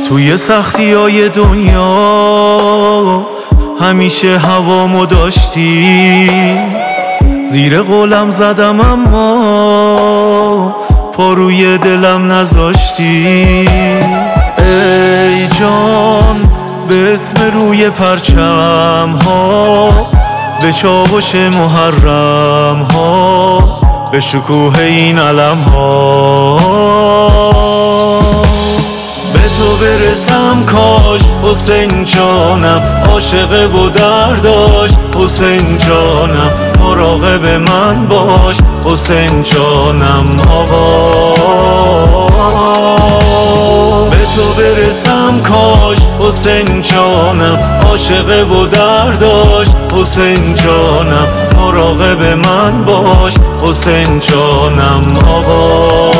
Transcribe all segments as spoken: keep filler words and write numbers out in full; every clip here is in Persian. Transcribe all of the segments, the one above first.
توی سختی های دنیا همیشه هوامو داشتی، زیر قولم زدم اما پا روی دلم نذاشتی. ای جان به اسم روی پرچم ها، به چاوش محرم ها، به شکوه این علم ها، به تو برسم کاش حسین جانم. عاشقه و درداش حسین جانم، مراقب من باش حسین جانم. آقا به تو برسم کاش حسین جانم. عاشقه و درداش حسین جانم، مراقب من باش حسین جانم. آقا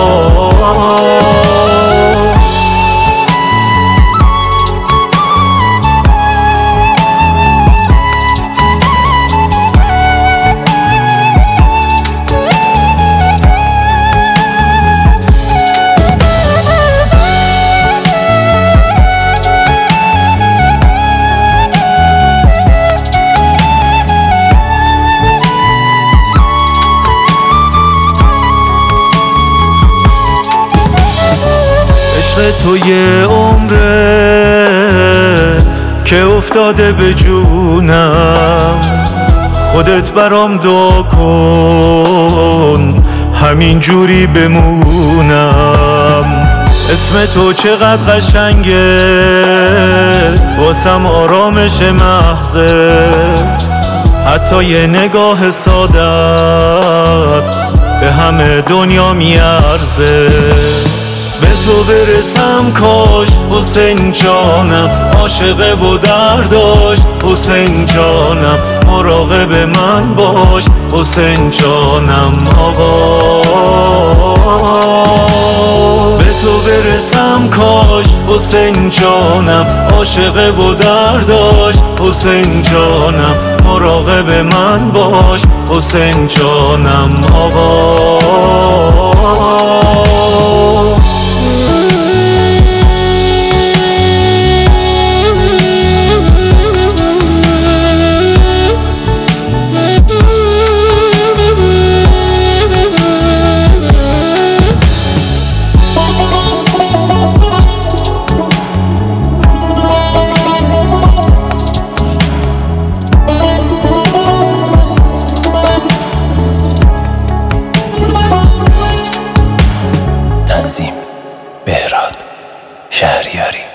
تو یه عمره که افتاده به جونم، خودت برام دعا کن همین جوری بمونم. اسم تو چقدر قشنگه واسم آرامش محضه، حتی یه نگاه سادت به همه دنیا میارزه. به تو برسم کاش حسین جانم. عاشقه و درداش حسین جانم، مراقب من باش حسین جانم. آقا به تو برسم کاش حسین جانم. عاشقه و درداش حسین جانم، مراقب من باش حسین جانم. آقا تنظیم: بهراد شهریاری.